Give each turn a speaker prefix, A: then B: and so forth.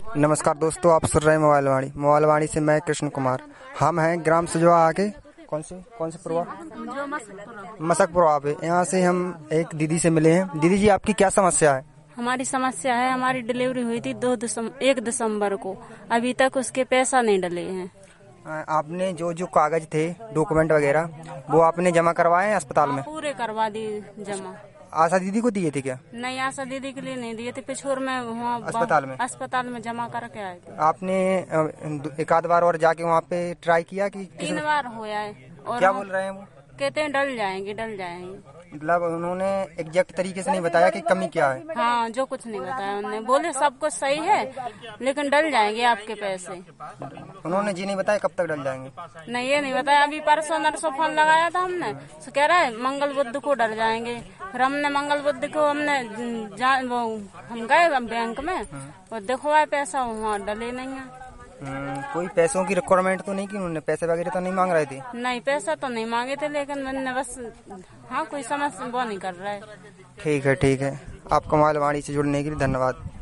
A: नमस्कार दोस्तों, आप सुन रहे हैं मोबाइल वाणी से मैं कृष्ण कुमार। हम हैं ग्राम सजवा आके कौन से पुरवा मसकपुरा पे। यहाँ से हम एक दीदी से मिले हैं। दीदी जी, आपकी क्या समस्या है?
B: हमारी समस्या है, हमारी डिलीवरी हुई थी 1 दिसंबर को, अभी तक उसके पैसा नहीं डले हैं।
A: आपने जो कागज थे, डॉक्यूमेंट वगैरह, वो आपने जमा करवाए हैं अस्पताल में?
B: पूरे करवा दी जमा।
A: आशा दीदी को दिए थे क्या?
B: नहीं, आशा दीदी के लिए नहीं दिए थे, पिछोर में वहाँ अस्पताल में जमा करके आए थे।
A: आपने एक आध बार और जाके वहाँ पे ट्राई किया कि
B: 3 बार होया है। और
A: क्या बोल रहे हैं वो?
B: कहते हैं डल जाएंगे।
A: मतलब उन्होंने एग्जैक्ट तरीके से नहीं बताया कि कमी क्या है?
B: हाँ, जो कुछ नहीं बताया उन्होंने, बोले सब कुछ सही है लेकिन डल जाएंगे आपके पैसे।
A: उन्होंने जी नहीं बताया कब तक डल जाएंगे?
B: नहीं, ये नहीं बताया। अभी परसों नरसों फोन लगाया था हमने, तो कह रहा है मंगल बुध को डल जाएंगे। फिर हमने मंगल बुध को हम गए बैंक में और दिखवाए पैसा, वहाँ डले नहीं है।
A: कोई पैसों की रिक्वायरमेंट तो नहीं की उन्होंने? पैसे वगैरह तो नहीं मांग रहे थे?
B: नहीं, पैसा तो नहीं मांगे थे, लेकिन मैंने बस कोई समझ वो नहीं कर रहा है।
A: ठीक है। आपका मोबाइल वाणी से जुड़ने के लिए धन्यवाद।